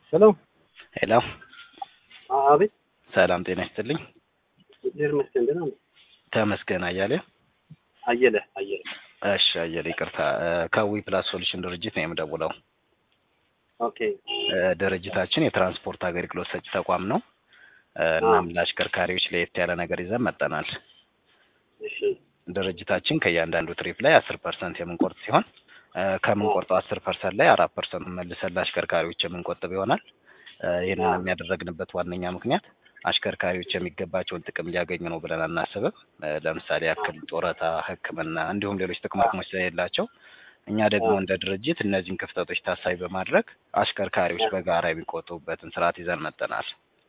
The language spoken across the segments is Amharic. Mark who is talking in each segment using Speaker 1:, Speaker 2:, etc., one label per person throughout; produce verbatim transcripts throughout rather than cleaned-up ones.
Speaker 1: ሄሎ
Speaker 2: ሄሎ
Speaker 1: አቤት።
Speaker 2: ሰላም ጤና ይስጥልኝ።
Speaker 1: እግዚአብሔር ይመስገን ደህና ነኝ።
Speaker 2: ተመስገን አያሌ።
Speaker 1: አየለ አየለ።
Speaker 2: እሺ አየለ ይቅርታ፣ ከዊ ፕላስ ሶሉሽን ድርጅት ነው የምደውለው።
Speaker 1: ኦኬ።
Speaker 2: ድርጅታችን የትራንስፖርት አገልግሎት ሰጪ ተቋም ነው። እናም ለአሽከርካሪዎች ለየት ያለ ነገር ይዘን መጥተናል።
Speaker 1: እሺ።
Speaker 2: ድርጅታችን ከእያንዳንዱ ትሪፕ ላይ አስር ፐርሰንት የምንቆርጥ ሲሆን ከምንቆርጠው አስር ፐርሰንት ላይ አራት ፐርሰንት መልሰን ለአሽከርካሪዎች የምንቆጥብ ይሆናል። ይህንን የሚያደርግንበት ዋነኛ ምክንያት አሽከርካሪዎች የሚገባቸውን ጥቅም ሊያገኙ ነው ብለን አናስብም። ለምሳሌ ያክል ጡረታ፣ ሕክምና እንዲሁም ሌሎች ጥቅማ ጥቅሞች ስለሌላቸው እኛ ደግሞ እንደ ድርጅት እነዚህን ክፍተቶች ታሳቢ በማድረግ አሽከርካሪዎች በጋራ የሚቆጥቡበትን ስርዓት ይዘን መጥተናል።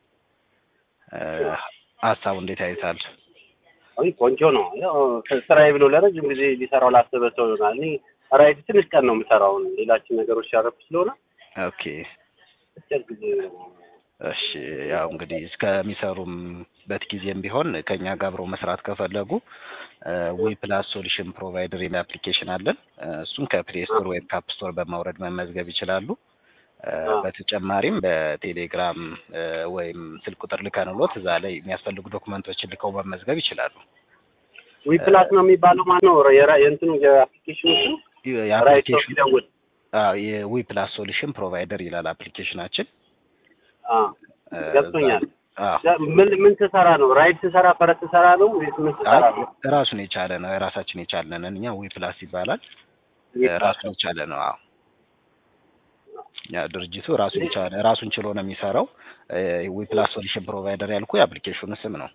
Speaker 2: ሀሳቡ እንዴት ያዩታል?
Speaker 1: አይ ቆንጆ ነው። ያው ስራዬ ብሎ ለረጅም ጊዜ ሊሰራው ላሰበ ሰው ይሆናል። እኔ ራይድ ትንሽ ቀን ነው የምሰራው፣ ሌላችን ነገሮች ያረፍ ስለሆነ
Speaker 2: ኦኬ።
Speaker 1: ጊዜ
Speaker 2: እሺ ያው እንግዲህ እስከሚሰሩበት ጊዜም ቢሆን ከኛ ጋር አብረው መስራት ከፈለጉ ዊ ፕላስ ሶሉሽን ፕሮቫይደር የሚል አፕሊኬሽን አለን። እሱን ከፕሌይ ስቶር ወይም ከአፕ ስቶር በማውረድ መመዝገብ ይችላሉ። በተጨማሪም በቴሌግራም ወይም ስልክ ቁጥር ልከንሎት እዛ ላይ የሚያስፈልጉ ዶክመንቶችን ልከው መመዝገብ ይችላሉ።
Speaker 1: ዊ ፕላስ ነው የሚባለው ማለት ነው የእንትኑ የአፕሊኬሽኑ
Speaker 2: የአፕሊኬሽኑ አዎ የዊ ፕላስ ሶሉሽን ፕሮቫይደር ይላል አፕሊኬሽናችን።
Speaker 1: አዎ ገብቶኛል። ምን ምን ትሰራ ነው? ራይድ ትሰራ ፈረስ ትሰራ ነው ወይስ ምን ትሰራ ነው?
Speaker 2: ራሱን የቻለ ነው። ራሳችን የቻለ ነን እኛ። ዊ ፕላስ ይባላል። ራሱን የቻለ ነው። አዎ ያ ድርጅቱ ራሱን የቻለ ራሱን ችሎ ነው የሚሰራው። ዊ ፕላስ ሶሉሽን ፕሮቫይደር ያልኩ የአፕሊኬሽኑ ስም ነው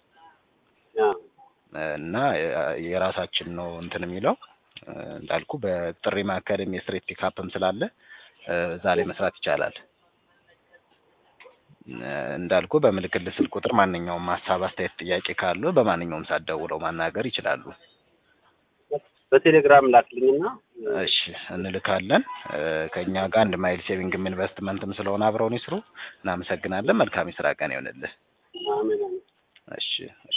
Speaker 2: እና የራሳችን ነው እንትን የሚለው እንዳልኩ በጥሪ ማዕከልም የስትሬት ፒካፕም ስላለ እዛ ላይ መስራት ይቻላል። እንዳልኩ በምልክት ስልክ ቁጥር ማንኛውም ሀሳብ፣ አስተያየት፣ ጥያቄ ካሉ በማንኛውም ሰዓት ደውለው ማናገር ይችላሉ።
Speaker 1: በቴሌግራም ላክልኝና
Speaker 2: እሺ እንልካለን። ከኛ ጋር አንድ ማይል ሴቪንግም ኢንቨስትመንትም ስለሆነ አብረውን ይስሩ። እናመሰግናለን። መልካም የስራ ቀን ይሆንልህ።
Speaker 1: አሜን።
Speaker 2: እሺ እሺ።